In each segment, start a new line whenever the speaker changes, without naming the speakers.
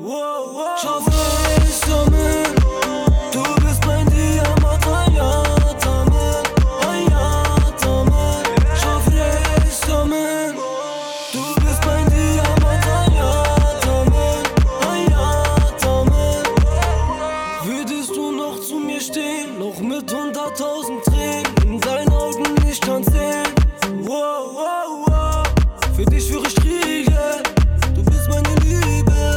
Schau zusammen, du bist mein Diamant, Hayatamen, Hayatamen. Schau zusammen, du bist mein Diamant, Hayatamen, Hayatamen. Würdest du noch zu mir stehen, noch mit 100.000 Tränen, in deinen Augen ich kann sehen. Für dich führe ich Kriege, du bist meine Liebe.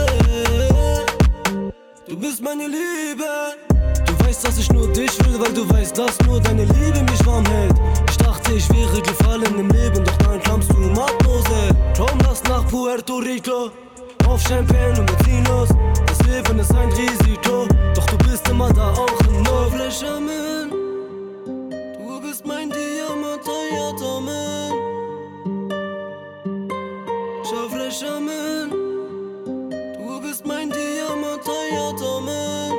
Du bist meine Liebe. Du weißt, dass ich nur dich will, weil du weißt, dass nur deine Liebe mich warm hält. Ich dachte, ich wäre gefallen im Leben, doch dann kamst du Matrose. Traumlass nach Puerto Rico, auf Champagne und wir ziehen los. Das Leben ist ein Risiko, doch du bist immer da, auch im November. Du bist mein Diamant, Hayatamen. Schau Flächamen, du bist mein Diamant, Hayatamen.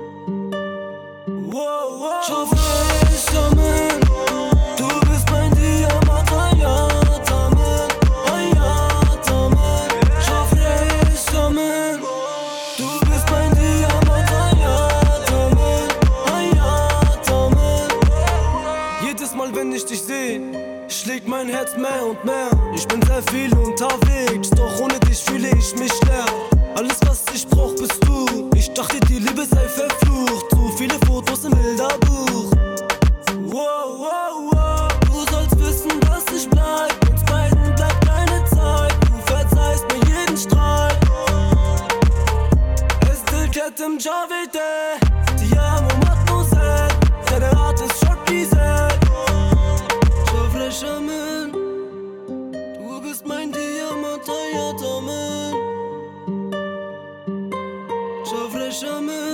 Schau Flächamen, du bist mein Diamant, Hayatamen, Hayatamen. Schau Flächamen, du bist mein Diamant, Hayatamen, Hayatamen. Jedes Mal, wenn ich dich seh, schlägt mein Herz mehr und mehr. Ich bin sehr viel unterwegs, doch ohne dich fühle ich mich leer. Alles was ich brauch bist du. Ich dachte die Liebe sei verflucht. Zu viele Fotos im Bilderbuch. Du sollst wissen, dass ich bleib. Uns beiden bleibt keine Zeit. Du verzeihst mir jeden Streit. Estelketem Javide, ti amo mademoiselle. Deine Art ist Schock Giselle. Flächamen, du bist mein Diamant, Hayatamen. Schau Flächamen.